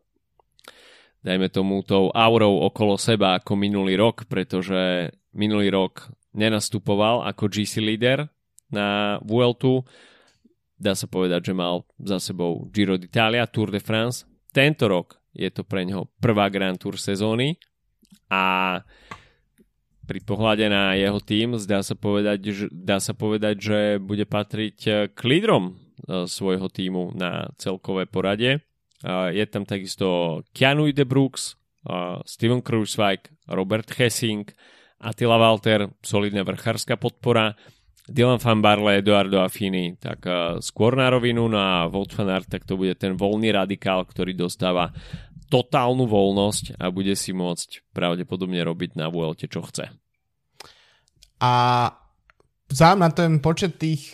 dajme tomu, tou aurou okolo seba ako minulý rok, pretože minulý rok nenastupoval ako GC líder na Vueltu. Dá sa povedať, že mal za sebou Giro d'Italia, Tour de France. Tento rok je to pre neho prvá Grand Tour sezóny a pri pohľade na jeho tým dá sa povedať, že bude patriť k lídrom svojho tímu na celkové poradie. Je tam takisto Keanu de Brooks, Steven Kruijswijk, Robert Hessing, Attila Walter, solidná vrchárska podpora. Dylan van Barle, Edoardo Affini, tak skôr na rovinu, no a Wout van Aert, tak to bude ten voľný radikál, ktorý dostáva totálnu voľnosť a bude si môcť pravdepodobne robiť na Vuelte, čo chce. A vzhľadom na ten počet tých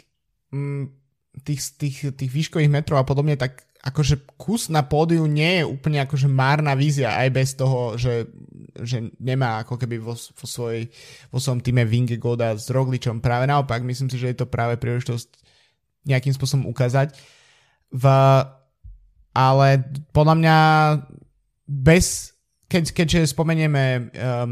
výškových metrov a podobne, tak akože kus na pódiu nie je úplne akože márna vízia, aj bez toho, že nemá ako keby vo svojom týme Vingegaarda s Rogličom. Práve naopak, myslím si, že je to práve príležitosť nejakým spôsobom ukázať. Ale podľa mňa keďže spomenieme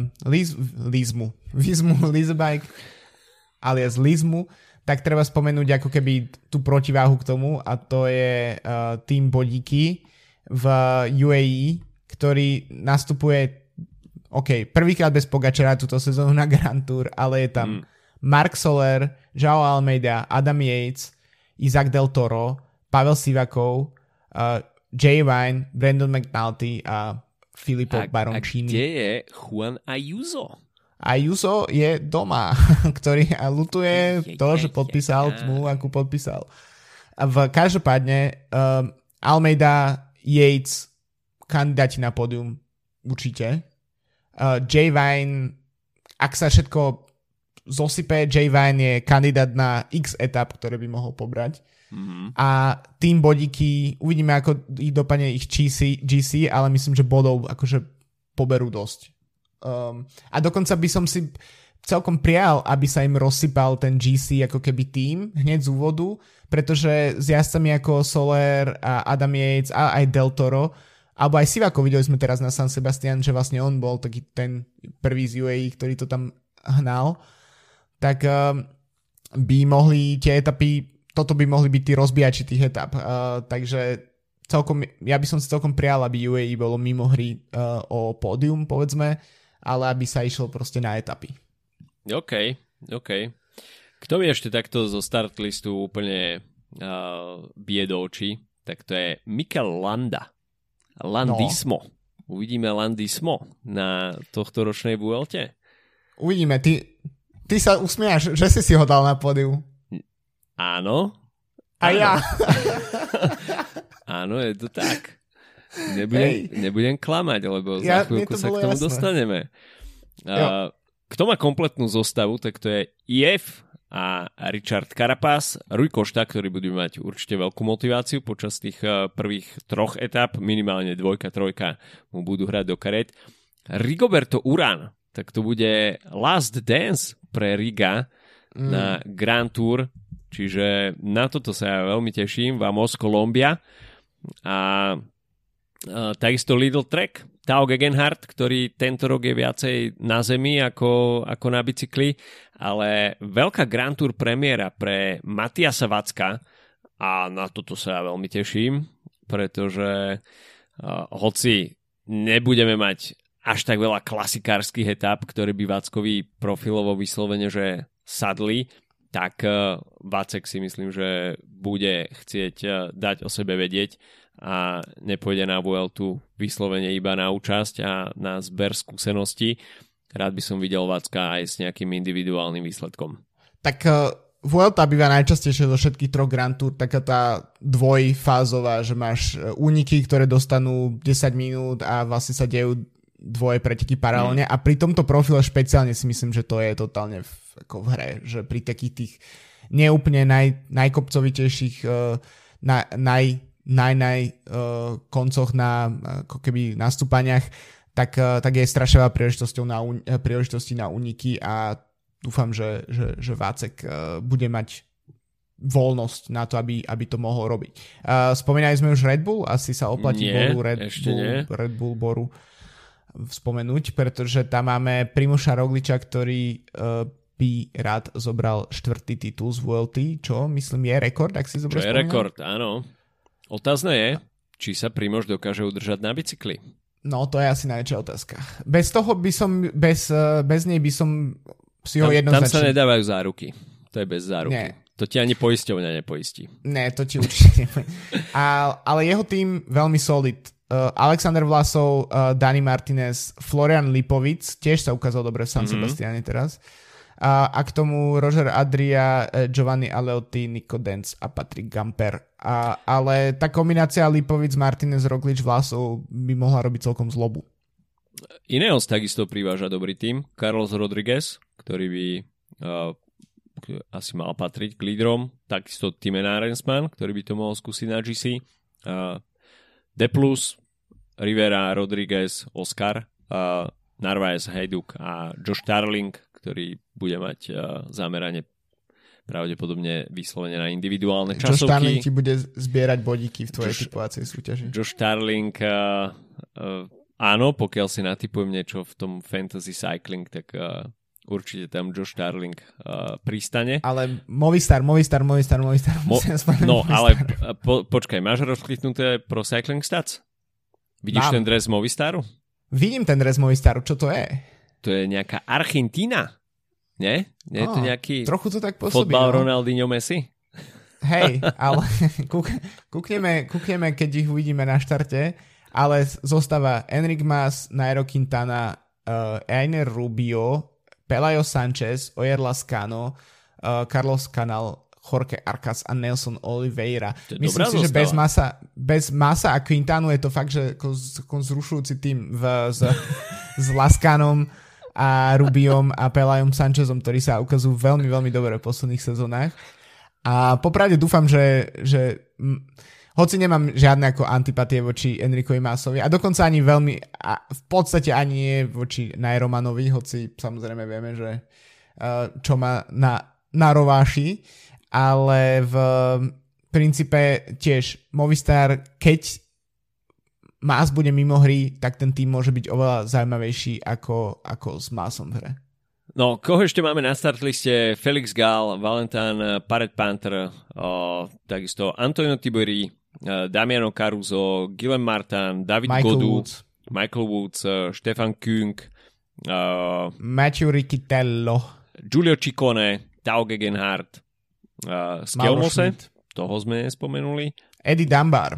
Lizebike alias Lizmu, tak treba spomenúť ako keby tú protiváhu k tomu, a to je tým Bodíky v UAE, ktorý nastupuje prvýkrát bez Pogačara túto sezónu na Grand Tour, ale je tam Marc Soler, João Almeida, Adam Yates, Isaac Del Toro, Pavel Sivakov, Jay Vine, Brandon McNulty a Filippo Baroncini. A kde je Juan Ayuso? Ayuso je doma, ktorý ľutuje to, že podpísal zmluvu, akú podpísal. Každopádne Almeida, Yates, kandidáti na pódium určite. Jay Vine, ak sa všetko zosype, Jay Vine je kandidát na X etap, ktoré by mohol pobrať. A tým Bodíky, uvidíme, ako dopadne ich GC, ale myslím, že bodov akože poberú dosť. A dokonca by som si celkom prial, aby sa im rozsypal ten GC ako keby tým hneď z úvodu, pretože s jazdcami ako Soler a Adam Yates a aj Del Toro, alebo aj Sivako, videli sme teraz na San Sebastian, že vlastne on bol taký ten prvý z UAE, ktorý to tam hnal, tak by mohli tie etapy, toto by mohli byť tí rozbíjači tých etap. Takže ja by som si celkom prial, aby UAE bolo mimo hry o pódium, povedzme, ale aby sa išlo proste na etapy. OK. Kto mi ešte takto zo start listu úplne bije do očí, tak to je Mikel Landa. Landismo. No. Uvidíme Landismo na tohto ročnej Vuelte? Uvidíme. Ty sa usmiaš, že si ho dal na pódium. Áno. A ja. Áno, je to tak. Nebudem klamať, lebo za chvíľku sa k tomu dostaneme. Kto má kompletnú zostavu, tak to je IF a Richard Carapaz, Rui Costa, ktorí budú mať určite veľkú motiváciu počas tých prvých 3 etap, minimálne 2, 3 mu budú hrať do kariet. Rigoberto Urán, tak to bude last dance pre Riga na Grand Tour, čiže na toto sa ja veľmi teším. Vamos Colombia. A takisto Lidl Trek, Tao Gegenhardt, ktorý tento rok je viacej na zemi ako na bicykli, ale veľká Grand Tour premiéra pre Matiasa Vacka a na toto sa ja veľmi teším, pretože hoci nebudeme mať až tak veľa klasikárskych etap, ktoré by Vackovi profilovo vyslovene, že sadli, tak Vacek si myslím, že bude chcieť dať o sebe vedieť a nepôjde na Vueltu vyslovene iba na účasť a na zber skúseností. Rád by som videl Vacka aj s nejakým individuálnym výsledkom. Tak Vuelta býva najčastejšie zo všetkých 3 Grand Tour taká tá dvojfázová, že máš úniky, ktoré dostanú 10 minút a vlastne sa dejú dvoje preteky paralelne a pri tomto profile špeciálne si myslím, že to je totálne v hre, že pri takých tých neúplne najkopcovitejších koncoch na ako keby nastúpaniach, tak je strašne veľa príležitosti na úniky a dúfam, že Vácek bude mať voľnosť na to, aby to mohol robiť. Spomínali sme už Red Bull, asi sa oplatí Red Bull Boru spomenúť, pretože tam máme Primoža Rogliča, ktorý by rád zobral 4. titul z VLT, čo myslím je rekord, ak si zobral. Čo je rekord, áno. Otázne je, či sa Primož dokáže udržať na bicykli. No, to je asi najväčšia otázka. Bez toho by som, bez nej by som si ho jednoznačne... Tam sa nedávajú záruky. To je bez záruky. Nie. To ti ani poisťovňa nepoistí. Ne, to ti určite nepoistí. Ale jeho tým veľmi solid. Alexander Vlasov, Dani Martinez, Florian Lipovic, tiež sa ukázal dobre v San Sebastiane teraz. a k tomu Roger Adria, Giovanni Aleotti, Nico Denz a Patrick Gamper. Ale tá kombinácia Lipovic, Martinez, Roglič, Vlasov by mohla robiť celkom zlobu. Ineos takisto priváža dobrý tým. Carlos Rodriguez, ktorý by asi mal patriť k lídrom. Takisto Timen Arensman, ktorý by to mohol skúsiť na GC. De Plus, Rivera, Rodriguez, Oscar, Narvaez, Hajduk a Josh Starling, ktorý bude mať zameranie pravdepodobne vyslovene na individuálne časovky. Josh Starling ti bude zbierať bodíky v tvojej typovacej súťaži. Josh Starling, áno, pokiaľ si natypujem niečo v tom fantasy cycling, tak určite tam Josh Starling pristane. Ale Movistar. Ale počkaj, máš rozkliknuté Pro Cycling Stats? Vidíš ten dres Movistaru? Vidím ten dres Movistaru, čo to je? To je nejaká Argentína. Nie? Nie je to nejaký trochu to tak pôsobí, fotbal Ronaldinho Messi? Hej, ale kúkneme, keď ich uvidíme na štarte, ale zostáva Enric Mas, Nairo Quintana, Einer Rubio, Pelayo Sanchez, Oyer Lascano, Carlos Canal, Jorge Arcas a Nelson Oliveira. Myslím si, že bez Masa a Quintanu je to fakt, že zrušujúci tým s Lascanom a Rubiom a Pelayom Sanchezom, ktorí sa ukazujú veľmi, veľmi dobre v posledných sezónach. A popravde dúfam, že hoci nemám žiadne ako antipatie voči Enricovi Masovi a dokonca ani v podstate ani nie voči Nairomanovi, hoci samozrejme vieme, že čo má na rováši, ale v princípe tiež Movistar, keď Mas bude mimo hry, tak ten tým môže byť oveľa zaujímavejší ako s Masom v hre. No, koho ešte máme na startliste? Felix Gall, Valentin Paret Panther, takisto Antonio Tiberi, Damiano Caruso, Guillaume Martin, David Godu, Michael Woods, Stefan Küng, Matteo Riccitello, Giulio Ciccone, Tao Gegenhardt, Skelmose, toho sme spomenuli. Eddie Dunbar.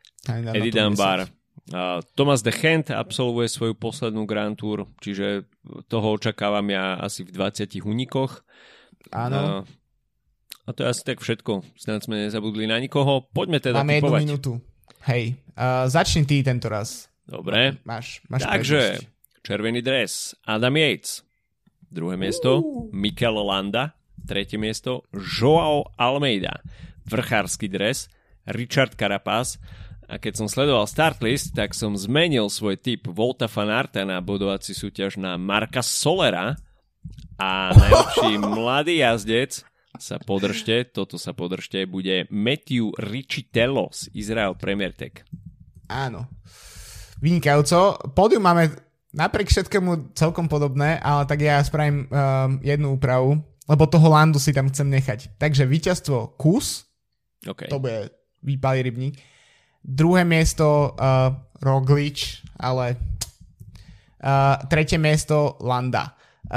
Thomas de Gent absolvuje svoju poslednú Grand Tour, čiže toho očakávam ja asi v 20 únikoch. Áno. A to je asi tak všetko. Snáď sme nezabudli na nikoho. Poďme teda máme typovať. Máme 1 minútu. Hej, začni ty tento raz. Dobre. Máš Takže, červený dres Adam Yates. Druhé miesto Mikel Landa. Tretie miesto Joao Almeida. Vrchársky dres Richard Carapaz. A keď som sledoval startlist, tak som zmenil svoj tip Volta van Aerta na bodovací súťaž na Marka Solera a najlepší mladý jazdec toto sa podržte, bude Matthew Riccitello z Israel Premier Tech. Áno. Vynikajúco. Pódium máme napriek všetkému celkom podobné, ale tak ja spravím jednu úpravu, lebo toho Landu si tam chcem nechať. Takže víťazstvo Kus, to bude výpalý rybník. Druhé miesto Roglič, ale tretie miesto Landa.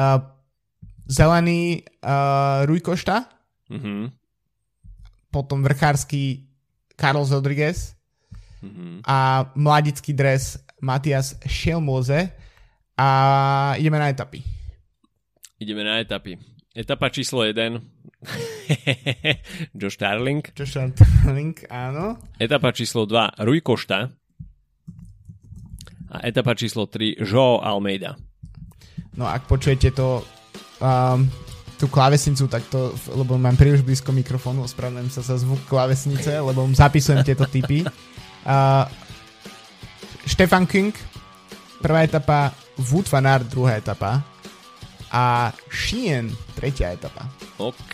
Zelený Rui Costa, potom vrchársky Carlos Rodriguez a mladický dres Matias Schelmose a ideme na etapy. Etapa číslo 1 Josh Starling, áno. Etapa číslo 2 Rui Costa a etapa číslo 3 Joao Almeida. No ak počujete to tú klávesnicu, tak to, lebo mám príliš blízko mikrofónu, ospravedlňujem sa za zvuk klávesnice, lebo zapisujem tieto tipy. Stefan Küng, prvá etapa, Wout van Aert, druhá etapa a Sheehan, tretia etapa. OK.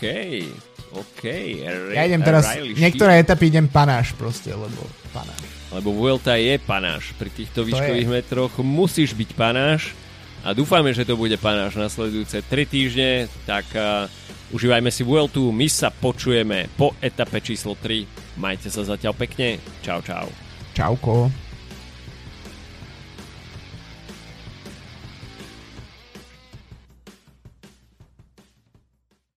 Ja idem teraz, niektoré etapy idem panáš proste, lebo panáš. Lebo Vuelta je panáš. Pri týchto výškových metroch musíš byť panáš a dúfame, že to bude panáš nasledujúce 3 týždne, tak užívajme si Vueltu, my sa počujeme po etape číslo 3. Majte sa zatiaľ pekne. Čau. Čauko.